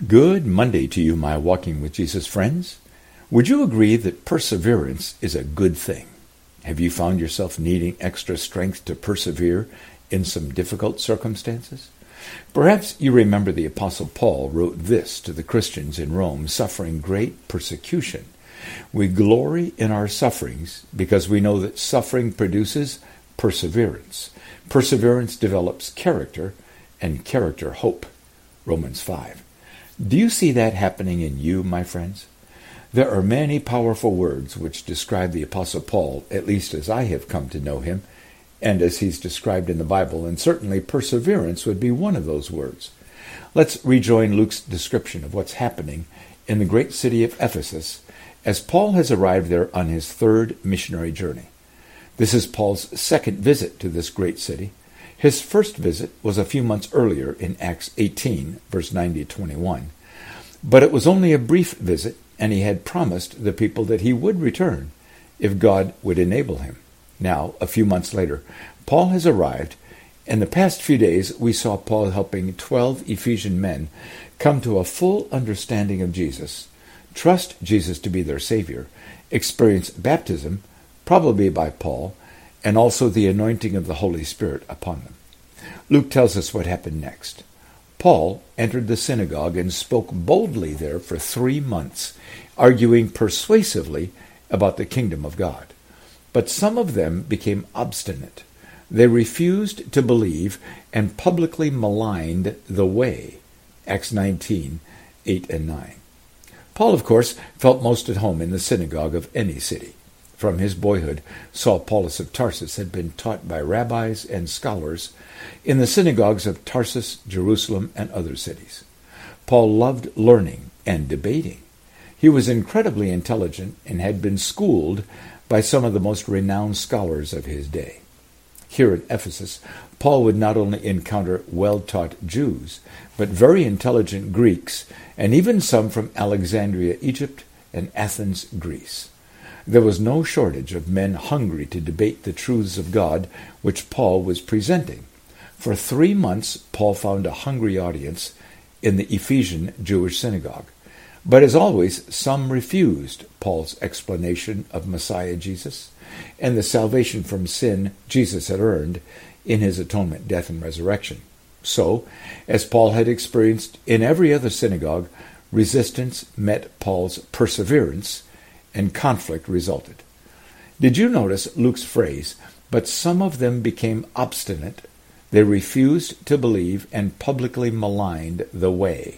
Good Monday to you, my Walking with Jesus friends. Would you agree that perseverance is a good thing? Have you found yourself needing extra strength to persevere in some difficult circumstances? Perhaps you remember the Apostle Paul wrote this to the Christians in Rome, suffering great persecution. We glory in our sufferings because we know that suffering produces perseverance. Perseverance develops character, and character hope. Romans 5. Do you see that happening in you, my friends? There are many powerful words which describe the Apostle Paul, at least as I have come to know him, and as he's described in the Bible, and certainly perseverance would be one of those words. Let's rejoin Luke's description of what's happening in the great city of Ephesus as Paul has arrived there on his third missionary journey. This is Paul's second visit to this great city. His first visit was a few months earlier in Acts 18, verse 90 to 21. But it was only a brief visit, and he had promised the people that he would return if God would enable him. Now, a few months later, Paul has arrived. In the past few days, we saw Paul helping 12 Ephesian men come to a full understanding of Jesus, trust Jesus to be their Savior, experience baptism, probably by Paul, and also the anointing of the Holy Spirit upon them. Luke tells us what happened next. Paul entered the synagogue and spoke boldly there for 3 months, arguing persuasively about the kingdom of God. But some of them became obstinate. They refused to believe and publicly maligned the way. Acts 19, 8 and 9. Paul, of course, felt most at home in the synagogue of any city. From his boyhood, Saul Paulus of Tarsus had been taught by rabbis and scholars in the synagogues of Tarsus, Jerusalem, and other cities. Paul loved learning and debating. He was incredibly intelligent and had been schooled by some of the most renowned scholars of his day. Here at Ephesus, Paul would not only encounter well-taught Jews, but very intelligent Greeks, and even some from Alexandria, Egypt, and Athens, Greece. There was no shortage of men hungry to debate the truths of God which Paul was presenting. For 3 months, Paul found a hungry audience in the Ephesian Jewish synagogue. But as always, some refused Paul's explanation of Messiah Jesus and the salvation from sin Jesus had earned in his atonement, death, and resurrection. So, as Paul had experienced in every other synagogue, resistance met Paul's perseverance, and conflict resulted. Did you notice Luke's phrase, but some of them became obstinate, they refused to believe and publicly maligned the way?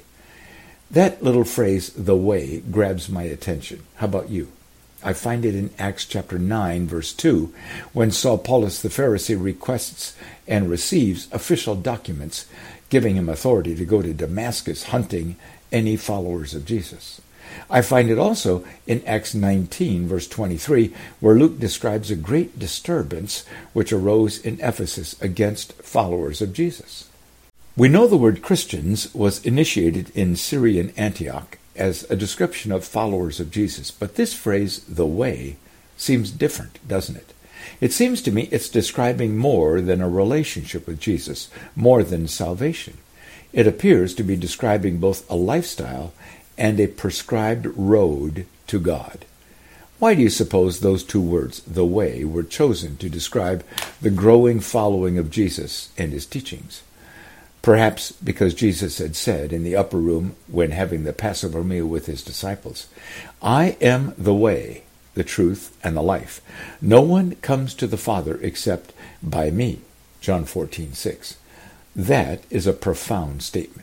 That little phrase, the way, grabs my attention. How about you? I find it in Acts chapter 9, verse 2, when Saul Paulus the Pharisee requests and receives official documents giving him authority to go to Damascus hunting any followers of Jesus. I find it also in Acts 19, verse 23, where Luke describes a great disturbance which arose in Ephesus against followers of Jesus. We know the word Christians was initiated in Syrian Antioch as a description of followers of Jesus, but this phrase, the way, seems different, doesn't it? It seems to me it's describing more than a relationship with Jesus, more than salvation. It appears to be describing both a lifestyle and a prescribed road to God. Why do you suppose those two words, the way, were chosen to describe the growing following of Jesus and his teachings? Perhaps because Jesus had said in the upper room when having the Passover meal with his disciples, I am the way, the truth, and the life. No one comes to the Father except by me. John 14:6. That is a profound statement.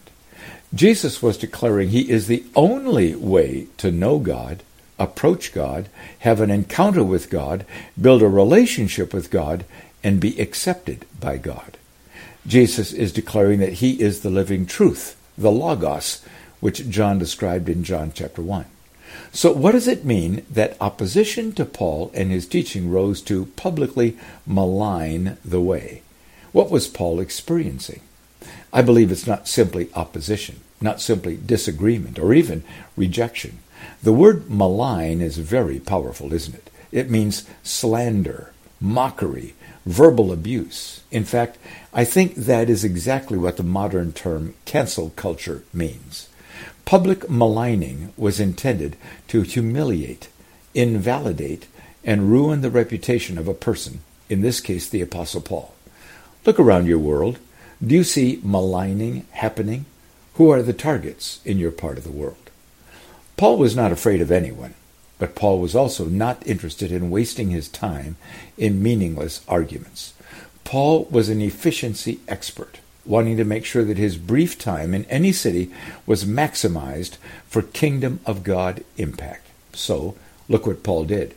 Jesus was declaring he is the only way to know God, approach God, have an encounter with God, build a relationship with God, and be accepted by God. Jesus is declaring that he is the living truth, the Logos, which John described in John chapter 1. So what does it mean that opposition to Paul and his teaching rose to publicly malign the way? What was Paul experiencing? I believe it's not simply opposition, not simply disagreement, or even rejection. The word malign is very powerful, isn't it? It means slander, mockery, verbal abuse. In fact, I think that is exactly what the modern term cancel culture means. Public maligning was intended to humiliate, invalidate, and ruin the reputation of a person, in this case the Apostle Paul. Look around your world. Do you see maligning happening? Who are the targets in your part of the world? Paul was not afraid of anyone, but Paul was also not interested in wasting his time in meaningless arguments. Paul was an efficiency expert, wanting to make sure that his brief time in any city was maximized for kingdom of God impact. So, look what Paul did.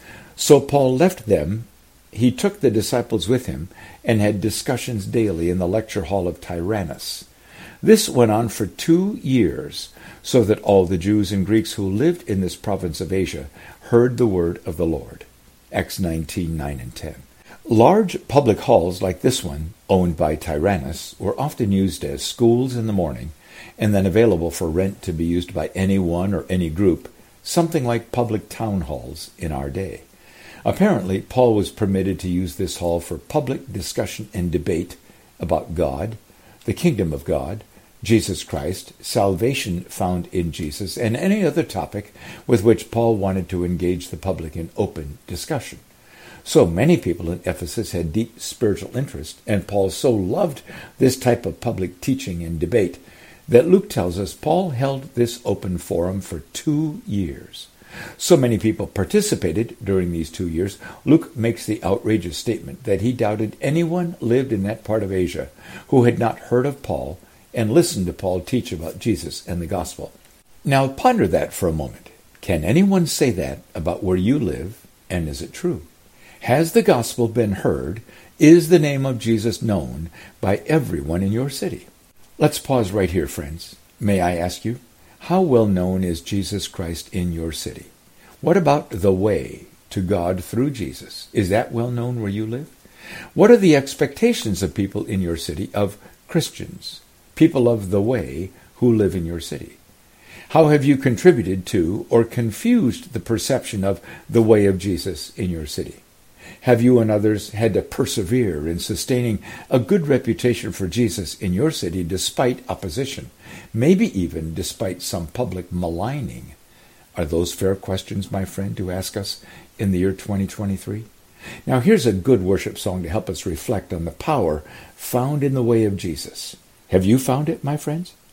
So Paul left them. He took the disciples with him and had discussions daily in the lecture hall of Tyrannus. This went on for 2 years, so that all the Jews and Greeks who lived in this province of Asia heard the word of the Lord. Acts 19:9 and 10. Large public halls like this one, owned by Tyrannus, were often used as schools in the morning and then available for rent to be used by anyone or any group, something like public town halls in our day. Apparently, Paul was permitted to use this hall for public discussion and debate about God, the kingdom of God, Jesus Christ, salvation found in Jesus, and any other topic with which Paul wanted to engage the public in open discussion. So many people in Ephesus had deep spiritual interest, and Paul so loved this type of public teaching and debate that Luke tells us Paul held this open forum for 2 years. So many people participated during these 2 years, Luke makes the outrageous statement that he doubted anyone lived in that part of Asia who had not heard of Paul and listened to Paul teach about Jesus and the gospel. Now ponder that for a moment. Can anyone say that about where you live, and is it true? Has the gospel been heard? Is the name of Jesus known by everyone in your city? Let's pause right here, friends. May I ask you, how well known is Jesus Christ in your city? What about the way to God through Jesus? Is that well known where you live? What are the expectations of people in your city, of Christians, people of the way who live in your city? How have you contributed to or confused the perception of the way of Jesus in your city? Have you and others had to persevere in sustaining a good reputation for Jesus in your city despite opposition, maybe even despite some public maligning? Are those fair questions, my friend, to ask us in the year 2023? Now here's a good worship song to help us reflect on the power found in the way of Jesus. Have you found it, my friends?